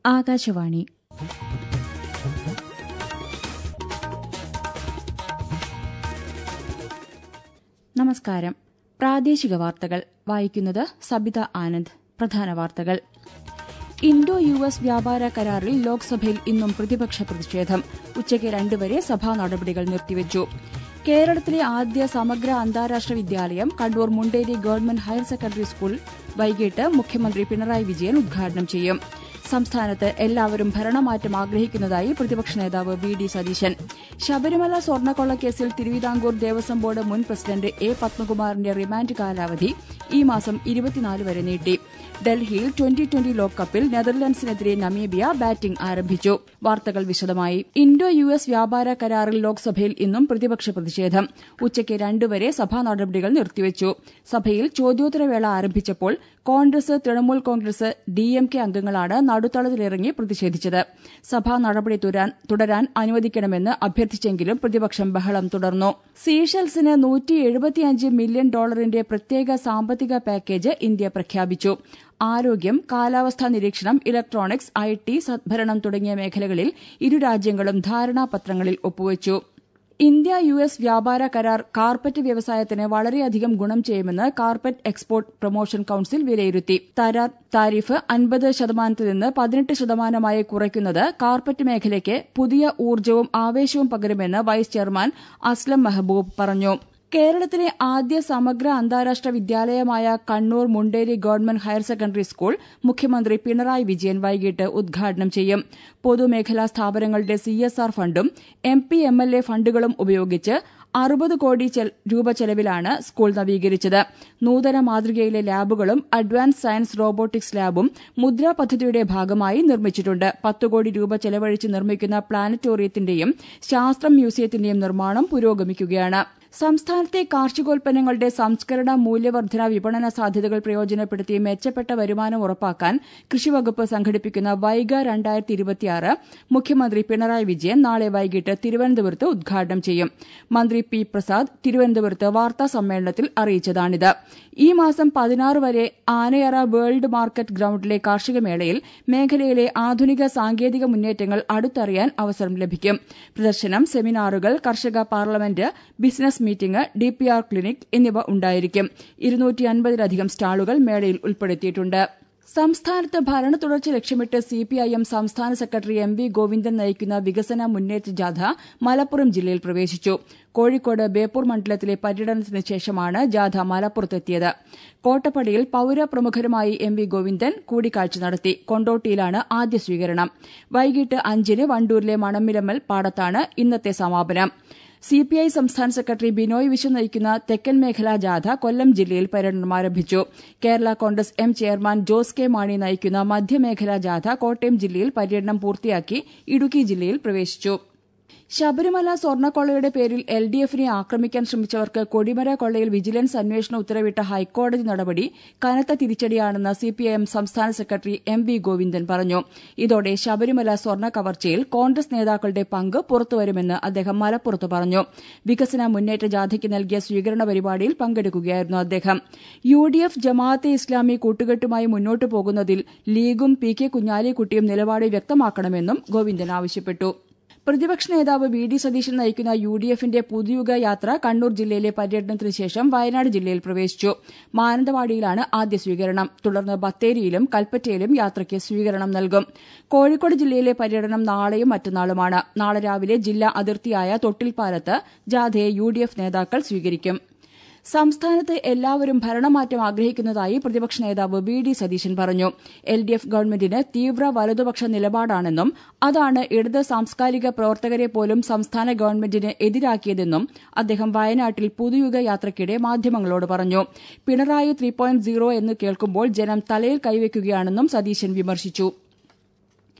ആകാശവാണി. നമസ്കാരം. പ്രാദേശിക വാർത്തകൾ വായിക്കുന്നത് സബിത ആനന്ദ്. പ്രധാന വാർത്തകൾ. ഇൻഡോ US വ്യാപാര കരാറിൽ ലോക്സഭയിൽ ഇന്നും പ്രതിപക്ഷ പ്രതിഷേധം. ഉച്ചയ്ക്ക് 2 വരെ സഭാ നടപടികൾ നിർത്തിവച്ചു. കേരളത്തിലെ ആദ്യ സമഗ്ര അന്താരാഷ്ട്ര വിദ്യാലയം Kannur Munderi government higher secondary school വൈകിട്ട് മുഖ്യമന്ത്രി പിണറായി വിജയൻ ഉദ്ഘാടനം ചെയ്യും. സംസ്ഥാനത്ത് എല്ലാവരും ഭരണമാറ്റം ആഗ്രഹിക്കുന്നതായി പ്രതിപക്ഷ നേതാവ് VD സതീശൻ. ശബരിമല സ്വർണ്ണക്കൊള്ളക്കേസിൽ തിരുവിതാംകൂർ ദേവസ്വം ബോർഡ് മുൻ പ്രസിഡന്റ് A. പത്മകുമാറിന്റെ റിമാൻഡ് കാലാവധി ഈ മാസം 24 വരെ നീട്ടി. ഡൽഹിയിൽ 2020 ലോകകപ്പിൽ നെതർലൻഡ്സിനെതിരെ നമീബിയ ബാറ്റിംഗ് ആരംഭിച്ചു. വാർത്തകൾ വിശദമായി. ഇൻഡോ US വ്യാപാര കരാറിൽ ലോക്സഭയിൽ ഇന്നും പ്രതിപക്ഷ പ്രതിഷേധം. ഉച്ചയ്ക്ക് 2 വരെ സഭാ നടപടികൾ നിർത്തിവച്ചു. സഭയിൽ ചോദ്യോത്തരവേള ആരംഭിച്ചപ്പോൾ കോൺഗ്രസ്, തൃണമൂൽ കോൺഗ്രസ്, DMK അംഗങ്ങളാണ് നടുത്തളത്തിലിറങ്ങി പ്രതിഷേധിച്ചത്. സഭാ നടപടി തുടരാൻ അനുവദിക്കണമെന്ന് അഭ്യർത്ഥിച്ചെങ്കിലും പ്രതിപക്ഷം ബഹളം തുടർന്നു. സീഷെൽസിന് $175 മില്യൺ പ്രത്യേക സാമ്പത്തിക പാക്കേജ് ഇന്ത്യ പ്രഖ്യാപിച്ചു. ആരോഗ്യം, കാലാവസ്ഥാ നിരീക്ഷണം, ഇലക്ട്രോണിക്സ്, IT, സദ്ഭരണം തുടങ്ങിയ മേഖലകളിൽ ഇരു രാജ്യങ്ങളും ധാരണാപത്രങ്ങളിൽ ഒപ്പുവച്ചു. ഇന്ത്യ US വ്യാപാര കരാർ കാർപ്പറ്റ് വ്യവസായത്തിന് വളരെയധികം ഗുണം ചെയ്യുമെന്ന് കാർപ്പറ്റ് എക്സ്പോർട്ട് പ്രൊമോഷൻ കൌൺസിൽ വിലയിരുത്തി. താരിഫ് 50% നിന്ന് 18% കുറയ്ക്കുന്നത് കാർപ്പറ്റ് മേഖലയ്ക്ക് പുതിയ ഊർജ്ജവും ആവേശവും പകരുമെന്ന് വൈസ് ചെയർമാൻ അസ്ലം മെഹബൂബ് പറഞ്ഞു. കേരളത്തിലെ ആദ്യ സമഗ്ര അന്താരാഷ്ട്ര വിദ്യാലയമായ Kannur Munderi government higher secondary school മുഖ്യമന്ത്രി പിണറായി വിജയൻ വൈകിട്ട് ഉദ്ഘാടനം ചെയ്യും. പൊതുമേഖലാ സ്ഥാപനങ്ങളുടെ CSR ഫണ്ടും MP MLA ഫണ്ടുകളും ഉപയോഗിച്ച് 60 കോടി രൂപ ചെലവിലാണ് സ്കൂൾ നവീകരിച്ചത്. നൂതന മാതൃകയിലെ ലാബുകളും അഡ്വാൻസ് സയൻസ് റോബോട്ടിക്സ് ലാബും മുദ്ര പദ്ധതിയുടെ ഭാഗമായി നിർമ്മിച്ചിട്ടുണ്ട്. 10 കോടി രൂപ ചെലവഴിച്ച് നിർമ്മിക്കുന്ന പ്ലാനറ്റോറിയത്തിന്റെയും ശാസ്ത്രം മ്യൂസിയത്തിന്റെയും നിർമ്മാണം പുരോഗമിക്കുകയാണ്. സംസ്ഥാനത്തെ കാർഷികോൽപ്പന്നങ്ങളുടെ സംസ്കരണ, മൂല്യവർദ്ധന, വിപണന സാധ്യതകൾ പ്രയോജനപ്പെടുത്തി മെച്ചപ്പെട്ട വരുമാനം ഉറപ്പാക്കാൻ കൃഷിവകുപ്പ് സംഘടിപ്പിക്കുന്ന വൈഗ 2026 മുഖ്യമന്ത്രി പിണറായി വിജയൻ നാളെ വൈകിട്ട് തിരുവനന്തപുരത്ത് ഉദ്ഘാടനം ചെയ്യും. മന്ത്രി P. പ്രസാദ് തിരുവനന്തപുരത്ത് വാർത്താ സമ്മേളനത്തിൽ അറിയിച്ചതാണിത്. ഈ മാസം 16 വരെ ആനയറ വേൾഡ് മാർക്കറ്റ് ഗ്രൌണ്ടിലെ കാർഷിക മേളയിൽ മേഖലയിലെ ആധുനിക സാങ്കേതിക മുന്നേറ്റങ്ങൾ അടുത്തറിയാൻ അവസരം ലഭിക്കും. പ്രദർശനം, സെമിനാറുകൾ, കർഷക parliament, business meeting, DPR clinic എന്നിവ ഉണ്ടായിരിക്കും. 250-ലധികം സ്റ്റാളുകൾ മേളയിൽ ഉൾപ്പെടുത്തിയിട്ടുണ്ട്. സംസ്ഥാനത്ത് ഭരണ തുടർച്ച ലക്ഷ്യമിട്ട് CPIM സംസ്ഥാന സെക്രട്ടറി MV ഗോവിന്ദൻ നയിക്കുന്ന വികസന മുന്നേറ്റ ജാഥ മലപ്പുറം ജില്ലയിൽ പ്രവേശിച്ചു. കോഴിക്കോട് ബേപ്പൂർ മണ്ഡലത്തിലെ പര്യടനത്തിന് ശേഷമാണ് ജാഥ മലപ്പുറത്തെത്തിയത്. കോട്ടപ്പടിയിൽ പൌരപ്രമുഖരുമായി MV ഗോവിന്ദൻ കൂടിക്കാഴ്ച നടത്തി. കൊണ്ടോട്ടിയിലാണ് ആദ്യ സ്വീകരണം. വൈകിട്ട് 5-ന് വണ്ടൂരിലെ മണമിലമ്മൽ പാടത്താണ് ഇന്നത്തെ സമാപനം. CPI സംസ്ഥാന സെക്രട്ടറി ബിനോയ് വിശ്വം നയിക്കുന്ന തെക്കൻ മേഖലാ ജാഥ കൊല്ലം ജില്ലയിൽ പര്യടനം ആരംഭിച്ചു. Kerala Congress M chairman Jose K Mani നയിക്കുന്ന മധ്യമേഖലാ ജാഥ കോട്ടയം ജില്ലയിൽ പര്യടനം പൂർത്തിയാക്കി ഇടുക്കി ജില്ലയിൽ പ്രവേശിച്ചു. ശബരിമല സ്വർണ്ണക്കൊള്ളയുടെ പേരിൽ LDFനെ ആക്രമിക്കാൻ ശ്രമിച്ചവർക്ക് കൊടിമര കൊള്ളയിൽ വിജിലൻസ് അന്വേഷണ ഉത്തരവിട്ട ഹൈക്കോടതി നടപടി കനത്ത തിരിച്ചടിയാണെന്ന് CPIM സംസ്ഥാന സെക്രട്ടറി MV ഗോവിന്ദൻ പറഞ്ഞു. ഇതോടെ ശബരിമല സ്വർണ്ണ കവർച്ചയിൽ കോൺഗ്രസ് നേതാക്കളുടെ പങ്ക് പുറത്തുവരുമെന്ന് അദ്ദേഹം മലപ്പുറത്ത് പറഞ്ഞു. വികസന മുന്നേറ്റ ജാഥയ്ക്ക് നൽകിയ സ്വീകരണ പരിപാടിയിൽ പങ്കെടുക്കുകയായിരുന്നു അദ്ദേഹം. UDF ജമാഅത്തെ ഇസ്ലാമി കൂട്ടുകെട്ടുമായി മുന്നോട്ടു പോകുന്നതിൽ ലീഗും PK കുഞ്ഞാലിക്കുട്ടിയും നിലപാട് വ്യക്തമാക്കണമെന്നും ഗോവിന്ദൻ ആവശ്യപ്പെട്ടു. പ്രതിപക്ഷ നേതാവ് VD സതീശൻ നയിക്കുന്ന UDFന്റെ പുതുയുഗ യാത്ര കണ്ണൂർ ജില്ലയിലെ പര്യടനത്തിന് ശേഷം വയനാട് ജില്ലയിൽ പ്രവേശിച്ചു. മാനന്തവാടിയിലാണ് ആദ്യ സ്വീകരണം. തുടർന്ന് ബത്തേരിയിലും കൽപ്പറ്റയിലും യാത്രയ്ക്ക് സ്വീകരണം നൽകും. കോഴിക്കോട് ജില്ലയിലെ പര്യടനം നാളെയും മറ്റന്നാളുമാണ്. നാളെ രാവിലെ ജില്ലാ അതിർത്തിയായ തൊട്ടിൽപ്പാലത്ത് ജാഥയെ UDF നേതാക്കൾ സ്വീകരിക്കും. സംസ്ഥാനത്ത് എല്ലാവരും ഭരണമാറ്റം ആഗ്രഹിക്കുന്നതായി പ്രതിപക്ഷ നേതാവ് VD സതീശൻ പറഞ്ഞു. LDF ഗവൺമെന്റിന് തീവ്ര വലതുപക്ഷ നിലപാടാണെന്നും അതാണ് ഇടത് സാംസ്കാരിക പ്രവർത്തകരെ പോലും സംസ്ഥാന ഗവൺമെന്റിന് എതിരാക്കിയതെന്നും അദ്ദേഹം വയനാട്ടിൽ പുതുയുഗ യാത്രയ്ക്കിടെ മാധ്യമങ്ങളോട് പറഞ്ഞു. പിണറായി 3.0 എന്ന് കേൾക്കുമ്പോൾ ജനം തലയിൽ കൈവയ്ക്കുകയാണെന്നും സതീശൻ വിമർശിച്ചു.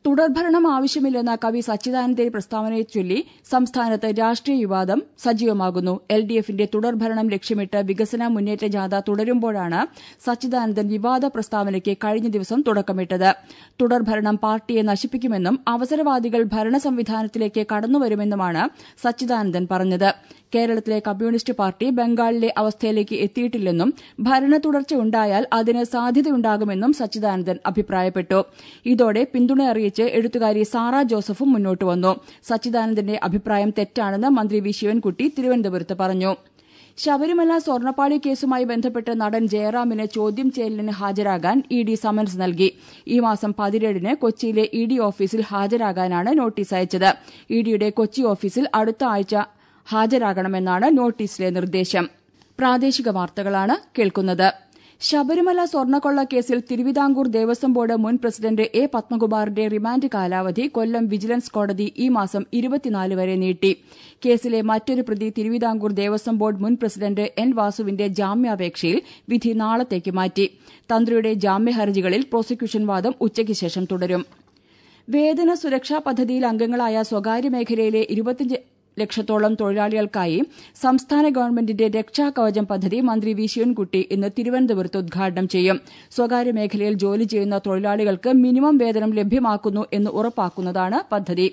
തുടർഭരണം ആവശ്യമില്ലെന്ന കവി സച്ചിദാനന്ദന്റെ പ്രസ്താവനയെ ചൊല്ലി സംസ്ഥാനത്ത് രാഷ്ട്രീയ വിവാദം സജീവമാകുന്നു. എൽഡിഎഫിന്റെ തുടർഭരണം ലക്ഷ്യമിട്ട് വികസന മുന്നേറ്റ ജാഥ തുടരുമ്പോഴാണ് സച്ചിദാനന്ദൻ വിവാദ പ്രസ്താവനയ്ക്ക് കഴിഞ്ഞ ദിവസം തുടക്കമിട്ടത്. തുടർഭരണം പാർട്ടിയെ നശിപ്പിക്കുമെന്നും അവസരവാദികൾ ഭരണ സംവിധാനത്തിലേക്ക് കടന്നുവരുമെന്നുമാണ് സച്ചിദാനന്ദൻ പറഞ്ഞത്. കേരളത്തിലെ കമ്മ്യൂണിസ്റ്റ് പാർട്ടി ബംഗാളിലെ അവസ്ഥയിലേക്ക് എത്തിയിട്ടില്ലെന്നും ഭരണ തുടർച്ച ഉണ്ടായാൽ അതിന് സാധ്യതയുണ്ടാകുമെന്നും സച്ചിദാനന്ദൻ അഭിപ്രായപ്പെട്ടു. ഇതോടെ പിന്തുണ അറിയിച്ച് എഴുത്തുകാരി സാറ ജോസഫും മുന്നോട്ട് വന്നു. സച്ചിദാനന്ദന്റെ അഭിപ്രായം തെറ്റാണെന്ന് മന്ത്രി വി ശിവൻകുട്ടി തിരുവനന്തപുരത്ത് പറഞ്ഞു. ശബരിമല സ്വർണ്ണപ്പാളി കേസുമായി ബന്ധപ്പെട്ട് നടൻ ജയറാമിന് ചോദ്യം ചെയ്യലിന് ഹാജരാകാൻ ഇഡി സമൻസ് നൽകി. ഈ മാസം 17-ന് കൊച്ചിയിലെ ഇഡി ഓഫീസിൽ ഹാജരാകാനാണ് നോട്ടീസ് അയച്ചത്. ഇഡിയുടെ കൊച്ചി ഓഫീസിൽ അടുത്ത ആഴ്ച ഹാജരാകണമെന്നാണ് നോട്ടീസിലെ നിർദ്ദേശം. പ്രാദേശിക വാർത്തകളാണ് കേൾക്കുന്നത്. ശബരിമല സ്വർണ്ണക്കൊള്ള കേസിൽ തിരുവിതാംകൂർ ദേവസ്വം ബോർഡ് മുൻ പ്രസിഡന്റ് എ പത്മകുമാറിന്റെ റിമാൻഡ് കാലാവധി കൊല്ലം വിജിലൻസ് കോടതി ഈ മാസം 24 വരെ നീട്ടി. കേസിലെ മറ്റൊരു പ്രതി തിരുവിതാംകൂർ ദേവസ്വം ബോർഡ് മുൻ പ്രസിഡന്റ് എൻ വാസുവിന്റെ ജാമ്യാപേക്ഷയിൽ വിധി നാളത്തേക്ക് മാറ്റി. തന്ത്രിയുടെ ജാമ്യഹർജികളിൽ പ്രോസിക്യൂഷൻ വാദം ഉച്ചയ്ക്ക് ശേഷം തുടരും. വേതന സുരക്ഷാ പദ്ധതിയിൽ അംഗങ്ങളായ സ്വകാര്യ മേഖലയിലെ 25 ലക്ഷത്തോളം തൊഴിലാളികൾക്കായി സംസ്ഥാന ഗവൺമെന്റിന്റെ രക്ഷാകവചം പദ്ധതി മന്ത്രി വി ശിവൻകുട്ടി ഇന്ന് തിരുവനന്തപുരത്ത് ഉദ്ഘാടനം ചെയ്യും. സ്വകാര്യ മേഖലയിൽ ജോലി ചെയ്യുന്ന തൊഴിലാളികൾക്ക് മിനിമം വേതനം ലഭ്യമാക്കുന്നു എന്ന് ഉറപ്പാക്കുന്നതാണ് പദ്ധതി.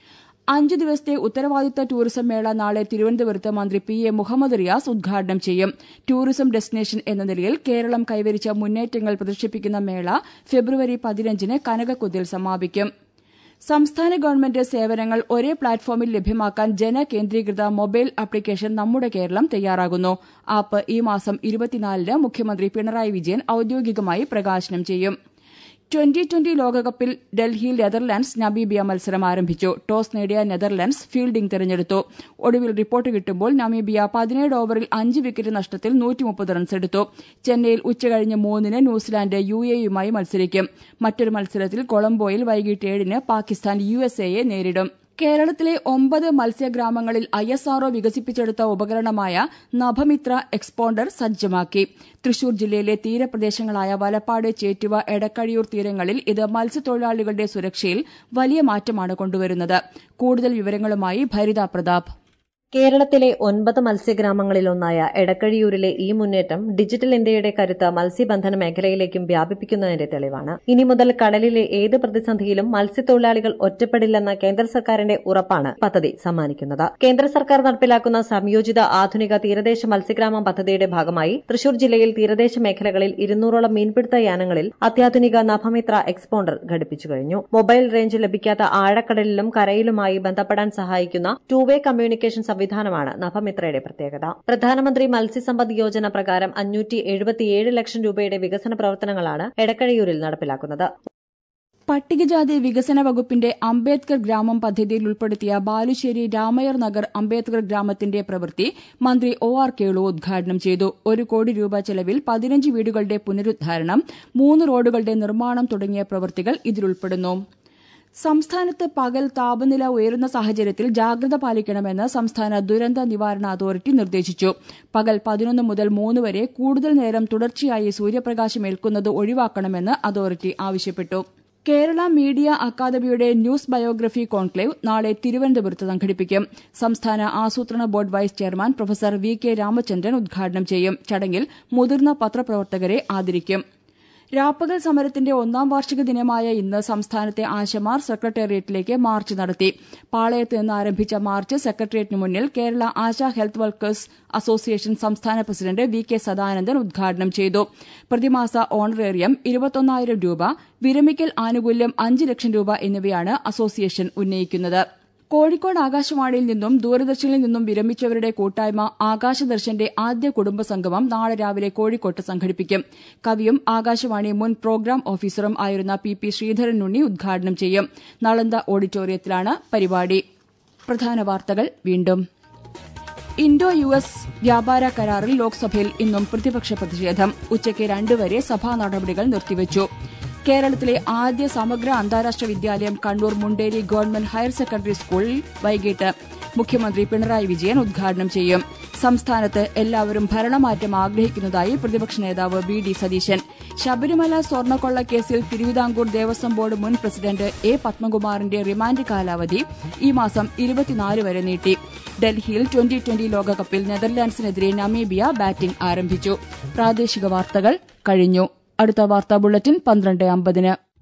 5 ദിവസത്തെ ഉത്തരവാദിത്ത ടൂറിസം മേള നാളെ തിരുവനന്തപുരത്ത് മന്ത്രി പി എ മുഹമ്മദ് റിയാസ് ഉദ്ഘാടനം ചെയ്യും. ടൂറിസം ഡെസ്റ്റിനേഷൻ എന്ന നിലയിൽ കേരളം കൈവരിച്ച മുന്നേറ്റങ്ങൾ പ്രദർശിപ്പിക്കുന്ന മേള ഫെബ്രുവരി 15-ന് കനകക്കുന്നിൽ സമാപിക്കും. സംസ്ഥാന ഗവൺമെന്റ് സേവനങ്ങൾ ഒരേ പ്ലാറ്റ്ഫോമിൽ ലഭ്യമാക്കാൻ ജനകേന്ദ്രീകൃത മൊബൈൽ ആപ്ലിക്കേഷൻ നമ്മുടെ കേരളം തയ്യാറാകുന്നു. ആപ്പ് ഈ മാസം 24-ന് മുഖ്യമന്ത്രി പിണറായി വിജയൻ ഔദ്യോഗികമായി പ്രകാശനം ചെയ്യും. 2020 ലോകകപ്പിൽ ഡൽഹിയിൽ നെതർലാൻഡ്സ് നമീബിയ മത്സരം ആരംഭിച്ചു. ടോസ് നേടിയ നെതർലാൻഡ്സ് ഫീൽഡിംഗ് തെരഞ്ഞെടുത്തു. ഒടുവിൽ റിപ്പോർട്ട് കിട്ടുമ്പോൾ നമീബിയ 17 ഓവറിൽ 5 വിക്കറ്റ് നഷ്ടത്തിൽ 130 റൺസ് എടുത്തു. ചെന്നൈയിൽ ഉച്ചകഴിഞ്ഞ് 3-ന് ന്യൂസിലാന്റ് യുഎഇയുമായി മത്സരിക്കും. മറ്റൊരു മത്സരത്തിൽ കൊളംബോയിൽ വൈകിട്ട് 7-ന് പാകിസ്ഥാൻ യുഎസ്എയെ നേരിടും. കേരളത്തിലെ 9 മത്സ്യഗ്രാമങ്ങളിൽ ISRO വികസിപ്പിച്ചെടുത്ത ഉപകരണമായ നഭമിത്ര എക്സ്പോണ്ടർ സജ്ജമാക്കി. തൃശൂർ ജില്ലയിലെ തീരപ്രദേശങ്ങളായ വലപ്പാട്, ചേറ്റുവ, എടക്കഴിയൂർ തീരങ്ങളിൽ ഇത് മത്സ്യത്തൊഴിലാളികളുടെ സുരക്ഷയിൽ വലിയ മാറ്റമാണ് കൊണ്ടുവരുന്നത്. കൂടുതൽ വിവരങ്ങളുമായി ഭരിത പ്രതാപ്. കേരളത്തിലെ 9 മത്സ്യഗ്രാമങ്ങളിലൊന്നായ എടക്കഴിയൂരിലെ ഈ മുന്നേറ്റം ഡിജിറ്റൽ ഇന്ത്യയുടെ കരുത്ത് മത്സ്യബന്ധന മേഖലയിലേക്കും വ്യാപിപ്പിക്കുന്നതിന്റെ തെളിവാണ്. ഇനി മുതൽ കടലിലെ ഏത് പ്രതിസന്ധിയിലും മത്സ്യത്തൊഴിലാളികൾ ഒറ്റപ്പെടില്ലെന്ന കേന്ദ്ര സർക്കാരിന്റെ ഉറപ്പാണ് പദ്ധതി സമ്മാനിക്കുന്നത്. കേന്ദ്ര സർക്കാർ നടപ്പിലാക്കുന്ന സംയോജിത ആധുനിക തീരദേശ മത്സ്യഗ്രാമം പദ്ധതിയുടെ ഭാഗമായി തൃശൂർ ജില്ലയിൽ തീരദേശ മേഖലകളിൽ 200ഓളം മീൻപിടുത്ത യാനങ്ങളിൽ അത്യാധുനിക നഭമിത്ര എക്സ്പോണ്ടർ ഘടിപ്പിച്ചു കഴിഞ്ഞു. മൊബൈൽ റേഞ്ച് ലഭിക്കാത്ത ആഴക്കടലിലും കരയിലുമായി ബന്ധപ്പെടാൻ സഹായിക്കുന്ന 2-വേ കമ്മ്യൂണിക്കേഷൻ സംവിധാനമാണ് നഭമിത്രയുടെ പ്രത്യേകത. പ്രധാനമന്ത്രി മത്സ്യസമ്പദ് യോജന പ്രകാരം 577 ലക്ഷം രൂപയുടെ വികസന പ്രവർത്തനങ്ങളാണ് എടക്കഴിയൂരിൽ നടപ്പിലാക്കുന്നത്. പട്ടികജാതി വികസന വകുപ്പിന്റെ അംബേദ്കർ ഗ്രാമം പദ്ധതിയിൽ ഉൾപ്പെടുത്തിയ ബാലുശ്ശേരി രാമയ്യർ നഗർ അംബേദ്കർ ഗ്രാമത്തിന്റെ പ്രവൃത്തി മന്ത്രി OR കേളു ഉദ്ഘാടനം ചെയ്തു. 1 കോടി രൂപ ചെലവിൽ 15 വീടുകളുടെ പുനരുദ്ധാരണം, 3 റോഡുകളുടെ നിർമ്മാണം തുടങ്ങിയ പ്രവൃത്തികൾ ഇതിലുൾപ്പെടുന്നു. സംസ്ഥാനത്ത് പകൽ താപനില ഉയരുന്ന സാഹചര്യത്തിൽ ജാഗ്രത പാലിക്കണമെന്ന് സംസ്ഥാന ദുരന്ത നിവാരണ അതോറിറ്റി നിർദ്ദേശിച്ചു. പകൽ 11 മുതൽ 3 വരെ കൂടുതൽ നേരം തുടർച്ചയായി സൂര്യപ്രകാശം ഏൽക്കുന്നത് ഒഴിവാക്കണമെന്ന് അതോറിറ്റി ആവശ്യപ്പെട്ടു. കേരള മീഡിയ അക്കാദമിയുടെ ന്യൂസ് ബയോഗ്രഫി കോൺക്ലേവ് നാളെ തിരുവനന്തപുരത്ത് സംഘടിപ്പിക്കും. സംസ്ഥാന ആസൂത്രണ board vice chairman professor VK Ramachandran ഉദ്ഘാടനം ചെയ്യും. ചടങ്ങിൽ മുതിർന്ന പത്രപ്രവർത്തകരെ ആദരിക്കും. രാപ്പകൽ സമരത്തിന്റെ 1ാം വാർഷിക ദിനമായ ഇന്ന് സംസ്ഥാനത്തെ ആശമാർ സെക്രട്ടേറിയറ്റിലേക്ക് മാർച്ച് നടത്തി. പാളയത്ത് നിന്ന് ആരംഭിച്ച മാർച്ച് സെക്രട്ടേറിയറ്റിന് മുന്നിൽ Kerala Asha health workers association സംസ്ഥാന പ്രസിഡന്റ് VK സദാനന്ദൻ ഉദ്ഘാടനം ചെയ്തു. പ്രതിമാസ ഓണറേറിയം 21,000 രൂപ, വിരമിക്കൽ ആനുകൂല്യം 5 ലക്ഷം രൂപ എന്നിവയാണ് അസോസിയേഷൻ ഉന്നയിക്കുന്നത്. കോഴിക്കോട് ആകാശവാണിയിൽ നിന്നും ദൂരദർശനിൽ നിന്നും വിരമിച്ചവരുടെ കൂട്ടായ്മ ആകാശദർശന്റെ ആദ്യ കുടുംബസംഗമം നാളെ രാവിലെ കോഴിക്കോട്ട് സംഘടിപ്പിക്കും. കവിയും ആകാശവാണി മുൻ പ്രോഗ്രാം ഓഫീസറും ആയിരുന്ന PP ശ്രീധരൻ ഉണ്ണി ഉദ്ഘാടനം ചെയ്യും. നളന്ദ ഓഡിറ്റോറിയത്തിലാണ് പരിപാടി. പ്രധാന വാർത്തകൾ വീണ്ടും. ഇൻഡോ-US വ്യാപാര കരാറിൽ ലോക്സഭയിൽ ഇന്നും പ്രതിപക്ഷ പ്രതിഷേധം. ഉച്ചയ്ക്ക് 2 വരെ സഭാ നടപടികൾ നിർത്തിവച്ചു. കേരളത്തിലെ ആദ്യ സമഗ്ര അന്താരാഷ്ട്ര വിദ്യാലയം Kannur Munderi government higher secondary സ്കൂളിൽ വൈകിട്ട് മുഖ്യമന്ത്രി പിണറായി വിജയൻ ഉദ്ഘാടനം ചെയ്യും. സംസ്ഥാനത്ത് എല്ലാവരും ഭരണമാറ്റം ആഗ്രഹിക്കുന്നതായി പ്രതിപക്ഷ നേതാവ് വി.ഡി. സതീശൻ. ശബരിമല സ്വർണ്ണക്കൊള്ളക്കേസിൽ തിരുവിതാംകൂർ ദേവസ്വം ബോർഡ് മുൻ പ്രസിഡന്റ് എ. പത്മകുമാറിന്റെ റിമാൻഡ് കാലാവധി ഈ മാസം 24 വരെ നീട്ടി. ഡൽഹിയിൽ 2020 ലോകകപ്പിൽ നെതർലാൻഡ്സിനെതിരെ നമീബിയ ബാറ്റിംഗ് ആരംഭിച്ചു. പ്രാദേശിക വാർത്തകൾ കഴിഞ്ഞു. അടുത്ത വാർത്താ ബുള്ളറ്റിൻ 12:50-ന്.